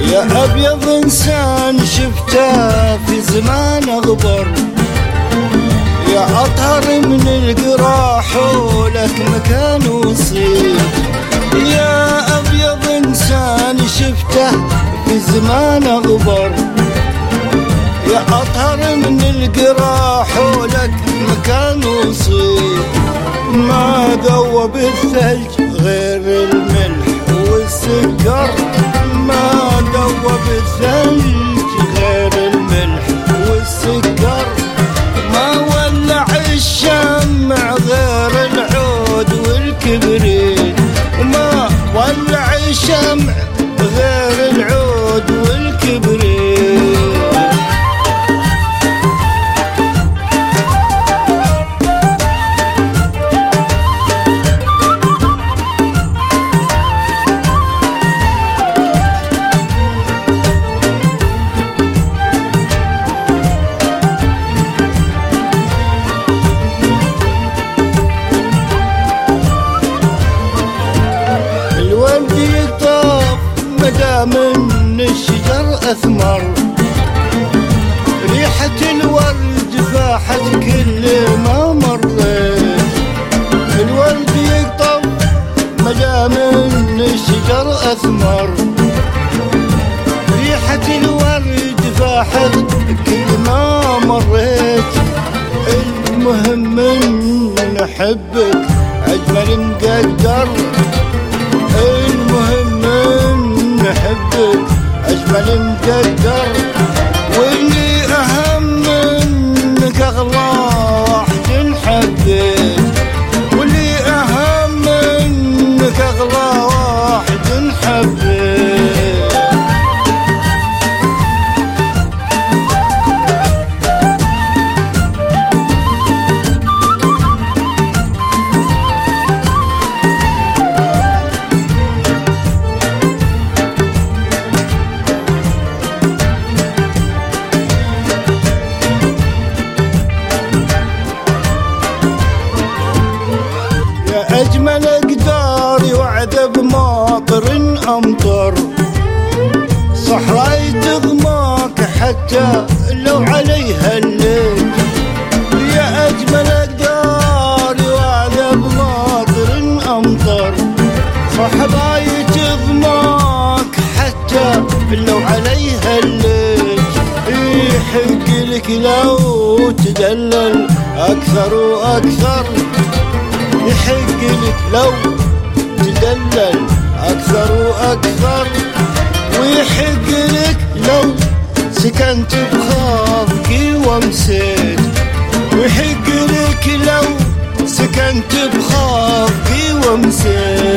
يا أبيض إنسان شفته في زمان أغبر، يا أطهر من القرى حولك مكان وصير. يا أبيض إنسان شفته في زمان أغبر، يا أطهر من القرى حولك مكان وصير. ما ذوب الثلج غير الملح والسكر، ما ذوب الثلج غير الملح والسكر. ما ولع الشمع غير العود والكبريت، وما ولع الشمع غير العود والكبريت. من الشجر أثمر، ريحة الورد فاحت كل ما مريت. الورد يقطف مدى من الشجر أثمر، ريحة الورد فاحت كل ما مريت. المهم ان نحبك أجمل مقدر، المهم نحبك أجمل مقدر. واللي أهم منك أغلى واحد حبيت، واللي أهم منك أغلى واحد حبيت. أجمل أقدار وعد بماطر أمطر، صحراي تغماك حتى لو عليها الليل. يا أجمل أقدار وعد بماطر أمطر، صحراي تغماك حتى لو عليها الليل. يحق لك لو تدلل أكثر وأكثر، يحق لك لو تدلل أكثر وأكثر. ويحق لك لو سكنت بخافك ومسيت، ويحق لك لو سكنت بخافك ومسيت.